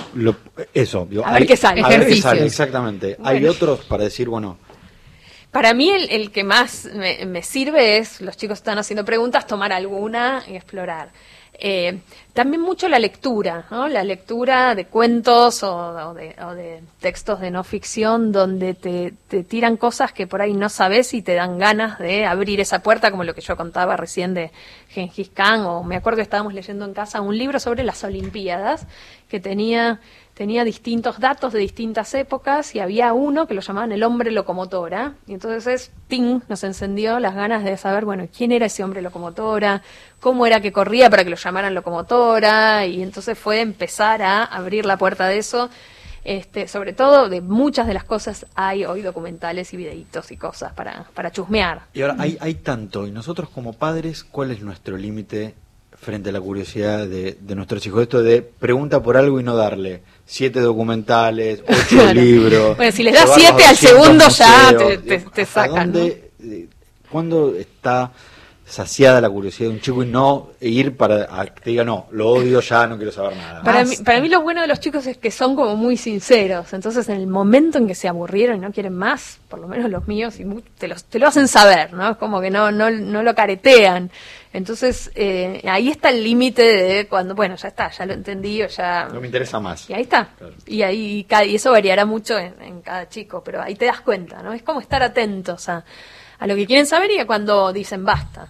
a ver qué sale. Ejercicios. Exactamente. Bueno. Hay otros para decir, bueno... Para mí el que más me sirve es, los chicos están haciendo preguntas, tomar alguna y explorar. También mucho la lectura, ¿no? La lectura de cuentos o de textos de no ficción donde te tiran cosas que por ahí no sabes y te dan ganas de abrir esa puerta, como lo que yo contaba recién de Gengis Khan, o me acuerdo que estábamos leyendo en casa un libro sobre las Olimpiadas que tenía distintos datos de distintas épocas y había uno que lo llamaban el hombre locomotora y entonces nos encendió las ganas de saber, bueno, quién era ese hombre locomotora, cómo era que corría para que lo llamaran locomotora, y entonces fue empezar a abrir la puerta de eso. Sobre todo de muchas de las cosas hay hoy documentales y videitos y cosas para chusmear. Y ahora hay tanto, y nosotros como padres, ¿cuál es nuestro límite frente a la curiosidad de nuestros hijos? Esto de pregunta por algo y no darle 7 documentales, 8 libros. Bueno, si les das 7 al segundo ya te sacan. ¿Cuándo está saciada la curiosidad de un chico y no ir a que te diga, no, lo odio ya, no quiero saber nada? Para mí lo bueno de los chicos es que son como muy sinceros, entonces en el momento en que se aburrieron y no quieren más, por lo menos los míos, y te lo hacen saber, ¿no? Es como que no lo caretean. Entonces, ahí está el límite de cuando, bueno, ya está, ya lo entendí o ya... No me interesa más. Y ahí está. Claro. Y eso variará mucho en cada chico, pero ahí te das cuenta, ¿no? Es como estar atentos a lo que quieren saber y a cuando dicen basta.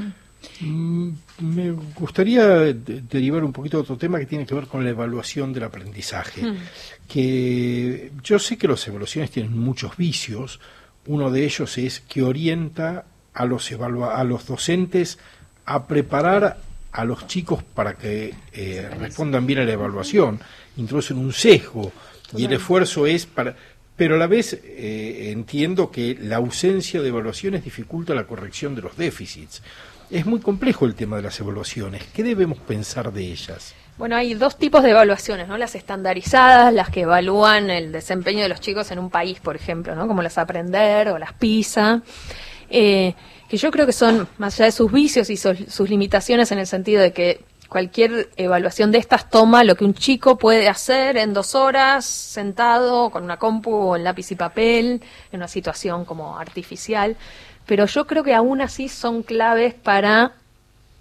Me gustaría derivar un poquito de otro tema que tiene que ver con la evaluación del aprendizaje. Que yo sé que las evaluaciones tienen muchos vicios. Uno de ellos es que orienta a los docentes a preparar a los chicos para que respondan bien a la evaluación, introducen un sesgo y el esfuerzo es para... Pero a la vez entiendo que la ausencia de evaluaciones dificulta la corrección de los déficits. Es muy complejo el tema de las evaluaciones. ¿Qué debemos pensar de ellas? Bueno, hay dos tipos de evaluaciones, ¿no? Las estandarizadas, las que evalúan el desempeño de los chicos en un país, por ejemplo, ¿no? Como las Aprender o las PISA, que yo creo que son, más allá de sus vicios y sus limitaciones, en el sentido de que cualquier evaluación de estas toma lo que un chico puede hacer en 2 horas, sentado, con una compu o en lápiz y papel, en una situación como artificial, pero yo creo que aún así son claves para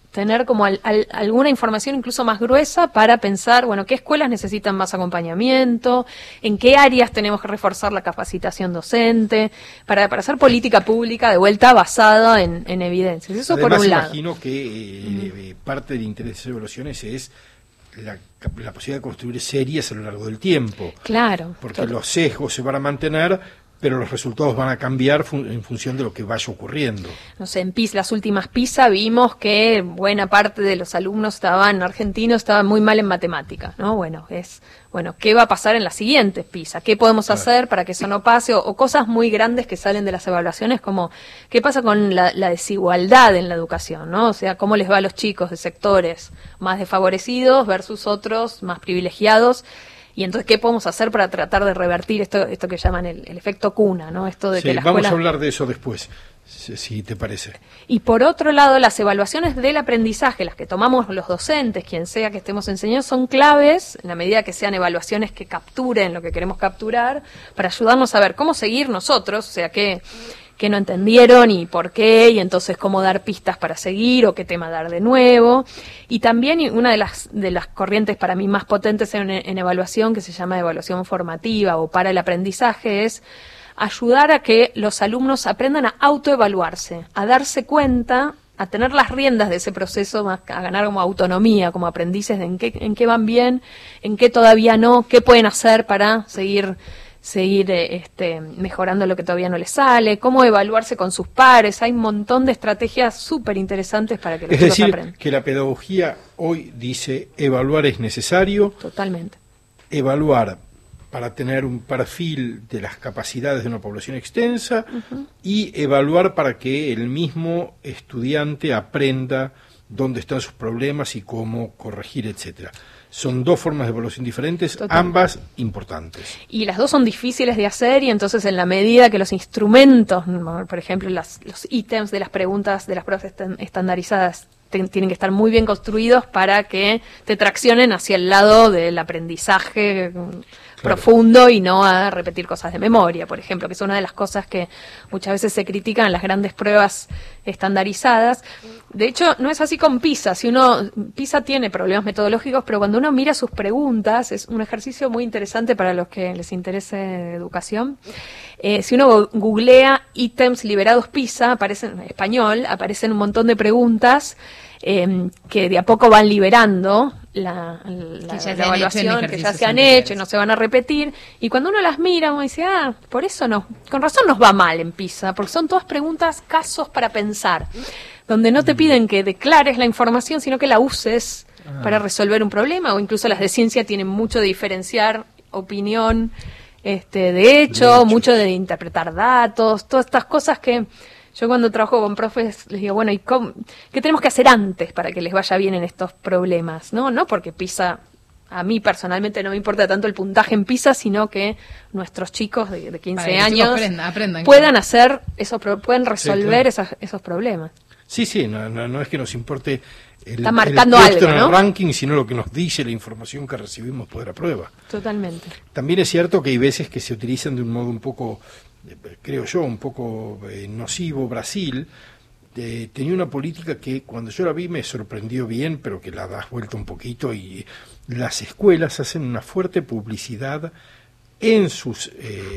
tener como alguna información incluso más gruesa para pensar, bueno, qué escuelas necesitan más acompañamiento, en qué áreas tenemos que reforzar la capacitación docente, para hacer política pública de vuelta basada en evidencias. Eso además, por un lado. Imagino que parte del interés de esas evaluaciones es la posibilidad de construir series a lo largo del tiempo. Claro. Porque los sesgos se van a mantener, pero los resultados van a cambiar en función de lo que vaya ocurriendo. No sé, en PISA, las últimas PISA vimos que buena parte de los alumnos argentinos estaban muy mal en matemática, ¿no? Bueno, ¿qué va a pasar en las siguientes PISA? ¿Qué podemos hacer para que eso no pase? O cosas muy grandes que salen de las evaluaciones, como ¿qué pasa con la desigualdad en la educación, ¿no? O sea, ¿cómo les va a los chicos de sectores más desfavorecidos versus otros más privilegiados? Y entonces, ¿qué podemos hacer para tratar de revertir esto que llaman el efecto cuna, ¿no? Esto de que la vamos escuela... a hablar de eso después, si te parece. Y por otro lado, las evaluaciones del aprendizaje, las que tomamos los docentes, quien sea que estemos enseñando, son claves, en la medida que sean evaluaciones que capturen lo que queremos capturar, para ayudarnos a ver cómo seguir nosotros, o sea, qué no entendieron y por qué, y entonces cómo dar pistas para seguir o qué tema dar de nuevo. Y también una de las corrientes para mí más potentes en evaluación, que se llama evaluación formativa o para el aprendizaje, es ayudar a que los alumnos aprendan a autoevaluarse, a darse cuenta, a tener las riendas de ese proceso, a ganar como autonomía, como aprendices de en qué van bien, en qué todavía no, qué pueden hacer para seguir mejorando lo que todavía no les sale, cómo evaluarse con sus pares. Hay un montón de estrategias súper interesantes para que los chicos aprendan. Es decir, que la pedagogía hoy dice evaluar es necesario. Totalmente. Evaluar para tener un perfil de las capacidades de una población extensa, y evaluar para que el mismo estudiante aprenda dónde están sus problemas y cómo corregir, etcétera. Son dos formas de evaluación diferentes, ambas importantes. Y las dos son difíciles de hacer, y entonces en la medida que los instrumentos, por ejemplo, los ítems de las preguntas de las pruebas estandarizadas tienen que estar muy bien construidos para que te traccionen hacia el lado del aprendizaje profundo y no a repetir cosas de memoria, por ejemplo, que es una de las cosas que muchas veces se critican en las grandes pruebas estandarizadas. De hecho, no es así con PISA. PISA tiene problemas metodológicos, pero cuando uno mira sus preguntas, es un ejercicio muy interesante para los que les interese educación. Si uno googlea ítems liberados PISA, aparecen en español, aparecen un montón de preguntas que de a poco van liberando la evaluación, que ya se han hecho y no se van a repetir, y cuando uno las mira uno dice, por eso no, con razón nos va mal en PISA, porque son todas preguntas, casos para pensar, donde no te piden que declares la información, sino que la uses para resolver un problema, o incluso las de ciencia tienen mucho de diferenciar opinión de hecho, mucho de interpretar datos, todas estas cosas que yo cuando trabajo con profes les digo, bueno, ¿y qué tenemos que hacer antes para que les vaya bien en estos problemas? No porque PISA, a mí personalmente no me importa tanto el puntaje en PISA, sino que nuestros chicos de 15 años aprendan, puedan hacer eso, pueden resolver esos problemas. Sí, no es que nos importe está marcando algo, en el ¿no? ranking, sino lo que nos dice la información que recibimos por la prueba. Totalmente. También es cierto que hay veces que se utilizan de un modo un poco, creo yo, un poco nocivo. Brasil tenía una política que cuando yo la vi me sorprendió bien, pero que la das vuelta un poquito, y las escuelas hacen una fuerte publicidad en sus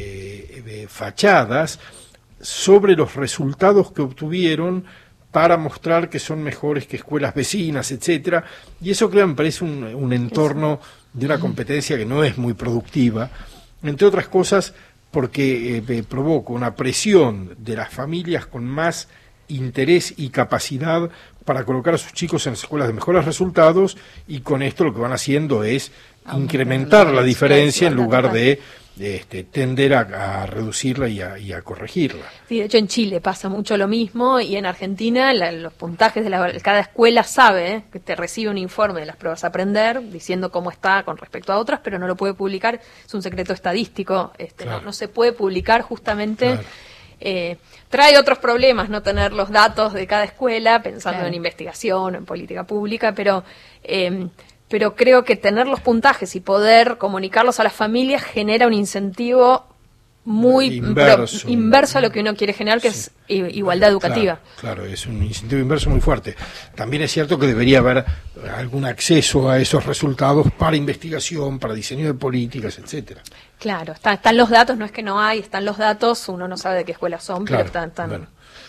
fachadas sobre los resultados que obtuvieron para mostrar que son mejores que escuelas vecinas, etcétera, y eso creo me parece un entorno de una competencia que no es muy productiva, entre otras cosas porque provoca una presión de las familias con más interés y capacidad para colocar a sus chicos en las escuelas de mejores resultados, y con esto lo que van haciendo es incrementar la diferencia en lugar de tender a reducirla y a corregirla. Sí, de hecho en Chile pasa mucho lo mismo, y en Argentina los puntajes de cada escuela sabe que te recibe un informe de las pruebas a aprender diciendo cómo está con respecto a otras, pero no lo puede publicar, es un secreto estadístico, claro. no se puede publicar justamente. Claro. Trae otros problemas no tener los datos de cada escuela, pensando en investigación, en política pública, pero creo que tener los puntajes y poder comunicarlos a las familias genera un incentivo muy inverso a lo que uno quiere generar, que es igualdad educativa. Claro, es un incentivo inverso muy fuerte. También es cierto que debería haber algún acceso a esos resultados para investigación, para diseño de políticas, etcétera. Claro, están los datos, no es que no hay, están los datos, uno no sabe de qué escuelas son, claro, pero están... Bueno.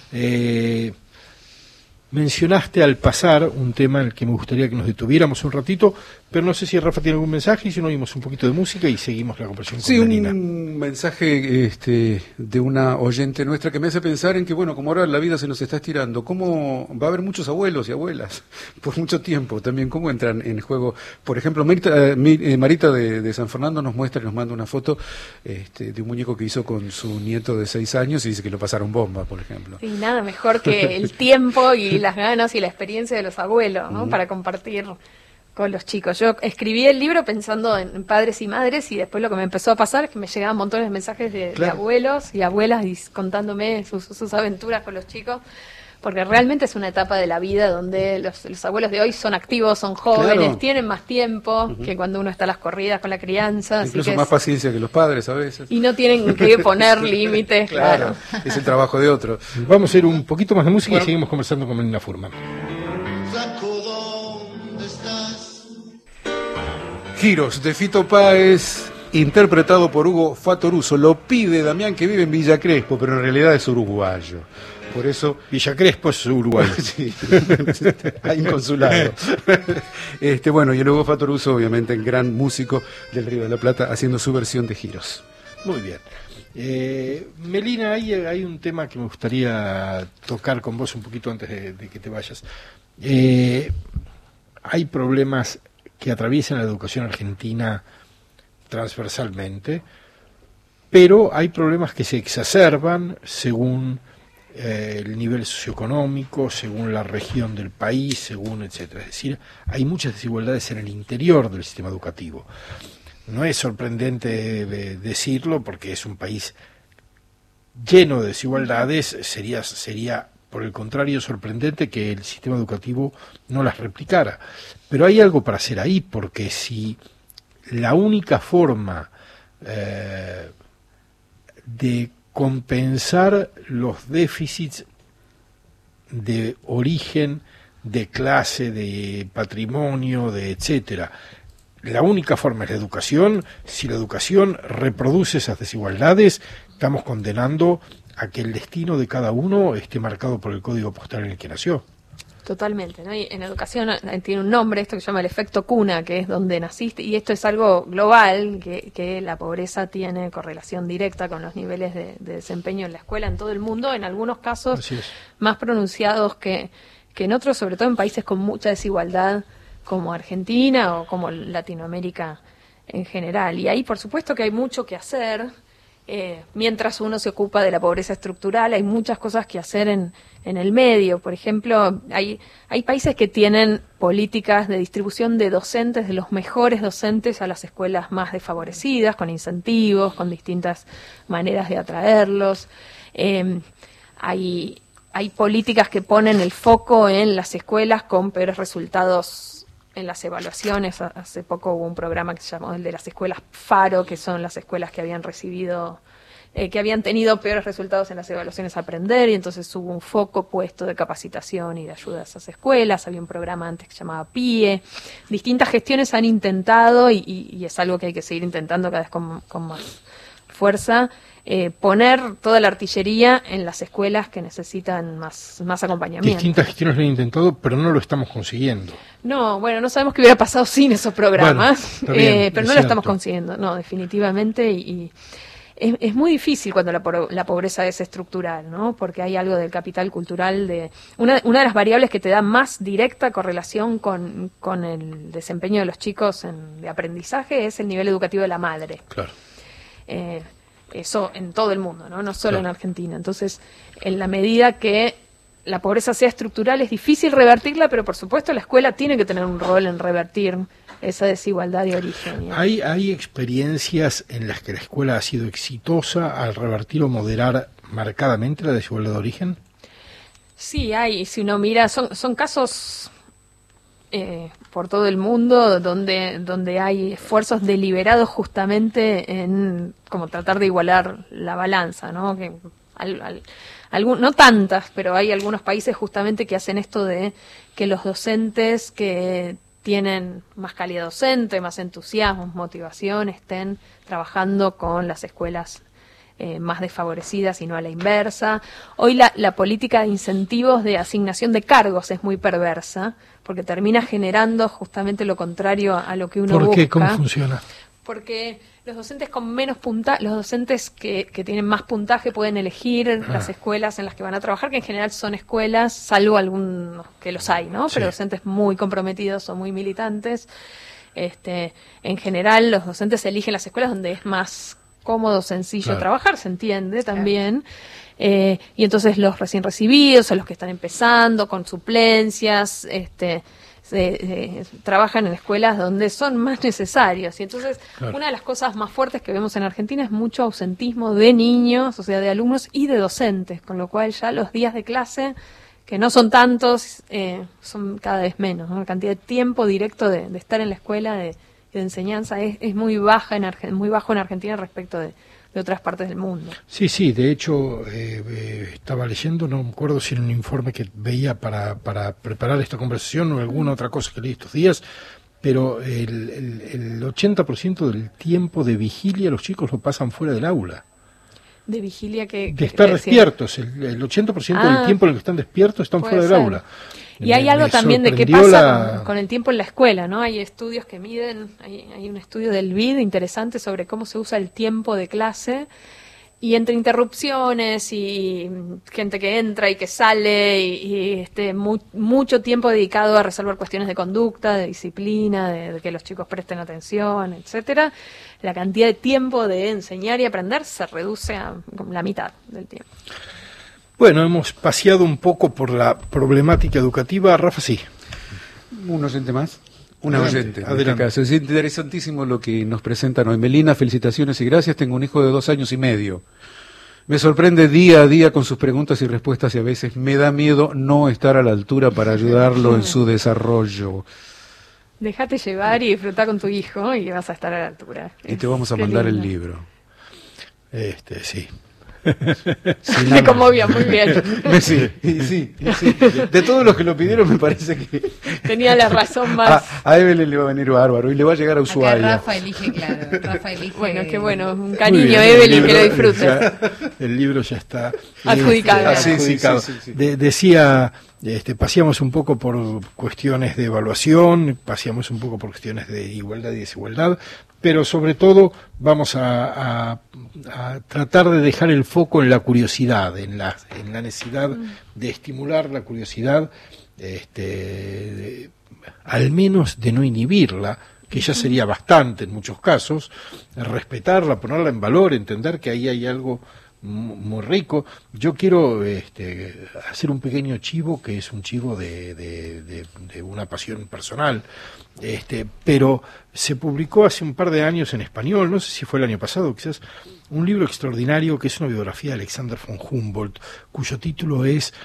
Mencionaste al pasar un tema en el que me gustaría que nos detuviéramos un ratito, pero no sé si Rafa tiene algún mensaje, y si no, oímos un poquito de música y seguimos la conversación con Melina. Sí, un mensaje de una oyente nuestra que me hace pensar en que, bueno, como ahora la vida se nos está estirando, ¿cómo va a haber muchos abuelos y abuelas por mucho tiempo también? ¿Cómo entran en juego? Por ejemplo, Marita de San Fernando nos muestra y nos manda una foto de un muñeco que hizo con su nieto de 6 años y dice que lo pasaron bomba, por ejemplo. Y nada mejor que el tiempo y las ganas y la experiencia de los abuelos, ¿no? Para compartir con los chicos. Yo escribí el libro pensando en padres y madres, y después lo que me empezó a pasar es que me llegaban montones de mensajes de abuelos y abuelas contándome sus aventuras con los chicos, porque realmente es una etapa de la vida donde los abuelos de hoy son activos, son jóvenes, tienen más tiempo que cuando uno está a las corridas con la crianza. Incluso así que más paciencia que los padres a veces. Y no tienen que poner límites, claro. Es el trabajo de otro. Vamos a ir un poquito más de música y seguimos conversando con Melina Furman. Giros, de Fito Páez, interpretado por Hugo Fatoruso. Lo pide Damián, que vive en Villa Crespo, pero en realidad es uruguayo. Por eso Villa Crespo es Uruguay. Sí, hay un consulado. Bueno, y el Hugo Fatoruso, obviamente, el gran músico del Río de la Plata, haciendo su versión de Giros. Muy bien. Melina, hay un tema que me gustaría tocar con vos un poquito antes de que te vayas. Hay problemas que atraviesan la educación argentina transversalmente, pero hay problemas que se exacerban según el nivel socioeconómico, según la región del país, según etcétera. Es decir, hay muchas desigualdades en el interior del sistema educativo. No es sorprendente decirlo, porque es un país lleno de desigualdades. Sería por el contrario sorprendente que el sistema educativo no las replicara. Pero hay algo para hacer ahí, porque si la única forma de compensar los déficits de origen, de clase, de patrimonio, de etcétera, la única forma es la educación. Si la educación reproduce esas desigualdades, estamos condenando a que el destino de cada uno esté marcado por el código postal en el que nació. Totalmente, ¿no? Y en educación tiene un nombre, esto que se llama el efecto cuna, que es donde naciste, y esto es algo global, que la pobreza tiene correlación directa con los niveles de desempeño en la escuela en todo el mundo, en algunos casos más pronunciados que en otros, sobre todo en países con mucha desigualdad como Argentina o como Latinoamérica en general. Y ahí por supuesto que hay mucho que hacer. Mientras uno se ocupa de la pobreza estructural, hay muchas cosas que hacer en el medio. Por ejemplo, hay países que tienen políticas de distribución de docentes, de los mejores docentes, a las escuelas más desfavorecidas, con incentivos, con distintas maneras de atraerlos. Hay políticas que ponen el foco en las escuelas con peores resultados en las evaluaciones. Hace poco hubo un programa que se llamó el de las escuelas Faro, que son las escuelas que habían recibido, que habían tenido peores resultados en las evaluaciones a aprender, y entonces hubo un foco puesto de capacitación y de ayuda a esas escuelas. Había un programa antes que se llamaba PIE. Distintas gestiones han intentado, y es algo que hay que seguir intentando cada vez con más fuerza, poner toda la artillería en las escuelas que necesitan más acompañamiento. Distintas gestiones lo han intentado, pero no lo estamos consiguiendo. No, bueno, no sabemos qué hubiera pasado sin esos programas, bueno, bien, pero no lo estamos consiguiendo, no, definitivamente, y es muy difícil cuando la pobreza es estructural, ¿no? Porque hay algo del capital cultural, una de las variables que te da más directa correlación con el desempeño de los chicos de aprendizaje es el nivel educativo de la madre. Claro. Eso en todo el mundo, no solo en Argentina. Entonces, en la medida que la pobreza sea estructural, es difícil revertirla, pero por supuesto la escuela tiene que tener un rol en revertir esa desigualdad de origen. ¿Hay experiencias en las que la escuela ha sido exitosa al revertir o moderar marcadamente la desigualdad de origen? Sí, hay. Si uno mira, son casos por todo el mundo donde hay esfuerzos deliberados justamente en como tratar de igualar la balanza, ¿no? Que no tantas, pero hay algunos países justamente que hacen esto de que los docentes que tienen más calidad docente, más entusiasmo, motivación, estén trabajando con las escuelas más desfavorecidas y no a la inversa. Hoy la política de incentivos de asignación de cargos es muy perversa, porque termina generando justamente lo contrario a lo que uno busca. ¿Por qué? ¿Cómo funciona? Porque los docentes con menos puntaje, los docentes que tienen más puntaje pueden elegir las escuelas en las que van a trabajar, que en general son escuelas, salvo algunos que los hay, ¿no? Sí. Pero docentes muy comprometidos o muy militantes. En general, los docentes eligen las escuelas donde es más cómodo, sencillo trabajar, se entiende también. Y entonces los recién recibidos, o los que están empezando, con suplencias, trabajan en escuelas donde son más necesarios. Y entonces una de las cosas más fuertes que vemos en Argentina es mucho ausentismo de niños, o sea, de alumnos y de docentes, con lo cual ya los días de clase, que no son tantos, son cada vez menos, ¿no? La cantidad de tiempo directo de estar en la escuela de enseñanza es muy baja muy bajo en Argentina respecto de otras partes del mundo. Sí, de hecho estaba leyendo, no me acuerdo si era un informe que veía para preparar esta conversación o alguna otra cosa que leí estos días, pero el 80% del tiempo de vigilia los chicos lo pasan fuera del aula. De vigilia de estar despiertos, el 80% del tiempo en el que están despiertos están fuera del aula. Y hay algo también de qué pasa con el tiempo en la escuela, ¿no? Hay estudios que miden, hay un estudio del BID interesante sobre cómo se usa el tiempo de clase, y entre interrupciones y gente que entra y que sale y mucho tiempo dedicado a resolver cuestiones de conducta, de disciplina, de que los chicos presten atención, etcétera, la cantidad de tiempo de enseñar y aprender se reduce a la mitad del tiempo. Bueno, hemos paseado un poco por la problemática educativa. Rafa, sí. Un oyente más. Una oyente, en adelante. este caso. Es interesantísimo lo que nos presentan hoy. Melina, felicitaciones y gracias. Tengo un hijo de 2 años y medio. Me sorprende día a día con sus preguntas y respuestas y a veces me da miedo no estar a la altura para ayudarlo en su desarrollo. Déjate llevar y disfrutar con tu hijo y vas a estar a la altura. Y te vamos a mandar el libro. Sí. Me conmovía muy bien. Sí. De todos los que lo pidieron me parece que tenía la razón más. A Evelyn le va a venir bárbaro y le va a llegar a Ushuaia. Acá Rafa elige, claro. Bueno, qué bueno. Un cariño, Evelyn, que lo disfrutes. El libro ya está adjudicado. Sí. Decía, paseamos un poco por cuestiones de evaluación, paseamos un poco por cuestiones de igualdad y desigualdad, pero sobre todo vamos a tratar de dejar el foco en la curiosidad, en la necesidad de estimular la curiosidad, al menos de no inhibirla, que ya sería bastante en muchos casos, respetarla, ponerla en valor, entender que ahí hay algo muy rico. Yo quiero hacer un pequeño chivo, que es un chivo de una pasión personal, pero se publicó hace un par de años en español, no sé si fue el año pasado, quizás, un libro extraordinario que es una biografía de Alexander von Humboldt, cuyo título es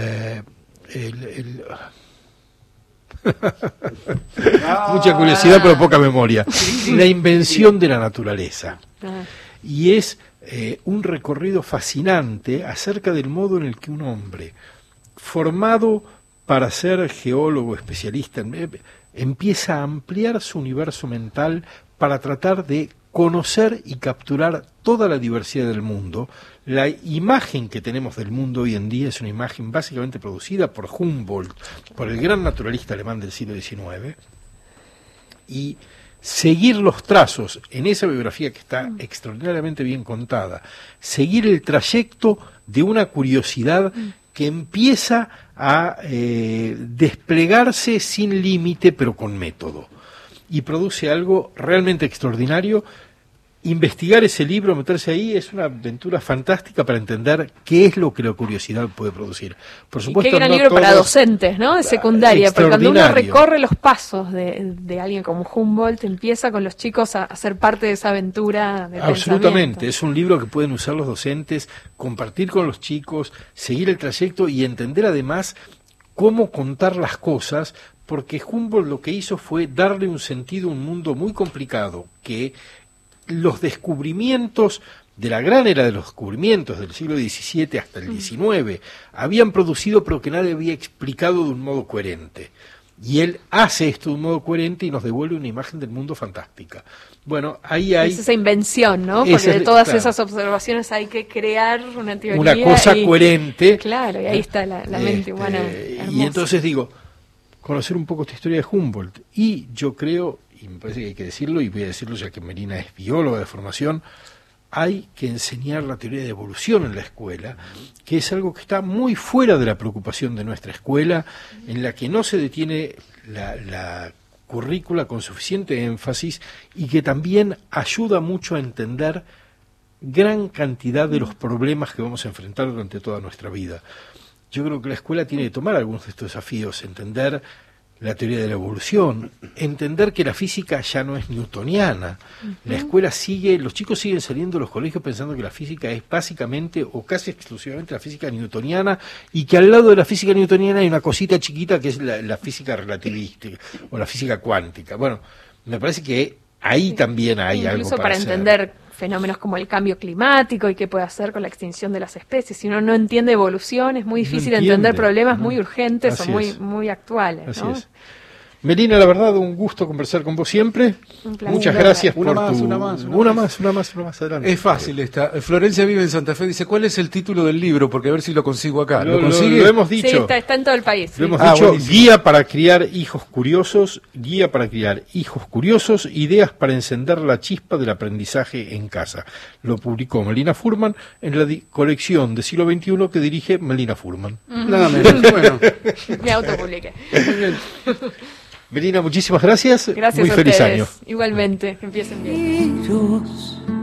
mucha curiosidad pero poca memoria, La invención de la naturaleza. Y es un recorrido fascinante acerca del modo en el que un hombre formado para ser geólogo, especialista, empieza a ampliar su universo mental para tratar de conocer y capturar toda la diversidad del mundo. La imagen que tenemos del mundo hoy en día es una imagen básicamente producida por Humboldt, por el gran naturalista alemán del siglo XIX, y seguir los trazos en esa biografía que está extraordinariamente bien contada, seguir el trayecto de una curiosidad que empieza a desplegarse sin límite pero con método, y produce algo realmente extraordinario. Investigar ese libro, meterse ahí, es una aventura fantástica para entender qué es lo que la curiosidad puede producir. Por supuesto, y qué gran libro para docentes, ¿no? De secundaria, porque cuando uno recorre los pasos de alguien como Humboldt, empieza con los chicos a ser parte de esa aventura de absolutamente, es un libro que pueden usar los docentes, compartir con los chicos, seguir el trayecto y entender además cómo contar las cosas porque Humboldt lo que hizo fue darle un sentido a un mundo muy complicado, que los descubrimientos de la gran era de los descubrimientos del siglo XVII hasta el XIX habían producido, pero que nadie había explicado de un modo coherente. Y él hace esto de un modo coherente y nos devuelve una imagen del mundo fantástica. Bueno, ahí hay... Es esa invención, ¿no? Porque de todas esas observaciones hay que crear una teoría. Una cosa coherente. Claro, y ahí está la mente humana hermosa. Y entonces digo, conocer un poco esta historia de Humboldt. Y yo creo, y me parece que hay que decirlo, y voy a decirlo ya que Melina es bióloga de formación, hay que enseñar la teoría de evolución en la escuela, que es algo que está muy fuera de la preocupación de nuestra escuela, en la que no se detiene la currícula con suficiente énfasis y que también ayuda mucho a entender gran cantidad de los problemas que vamos a enfrentar durante toda nuestra vida. Yo creo que la escuela tiene que tomar algunos de estos desafíos, entender la teoría de la evolución, entender que la física ya no es newtoniana. La escuela sigue, los chicos siguen saliendo de los colegios pensando que la física es básicamente o casi exclusivamente la física newtoniana, y que al lado de la física newtoniana hay una cosita chiquita que es la física relativística o la física cuántica. Bueno, me parece que ahí también hay algo incluso para entender fenómenos como el cambio climático y qué puede hacer con la extinción de las especies. Si uno no entiende evolución, es muy difícil entender problemas muy urgentes o muy actuales. Así es. Melina, la verdad, un gusto conversar con vos siempre. Muchas gracias por una más, adelante. Es fácil esta. Florencia vive en Santa Fe, dice, ¿cuál es el título del libro? Porque a ver si lo consigo acá. ¿Lo hemos dicho? Sí, está en todo el país. Lo hemos dicho, buenísimo. Guía para criar hijos curiosos, ideas para encender la chispa del aprendizaje en casa. Lo publicó Melina Furman en la colección de siglo XXI que dirige Melina Furman. Nada menos. Bueno. Me autopubliqué. Melina, muchísimas gracias. Gracias Muy a feliz ustedes. año. Igualmente, que empiecen bien.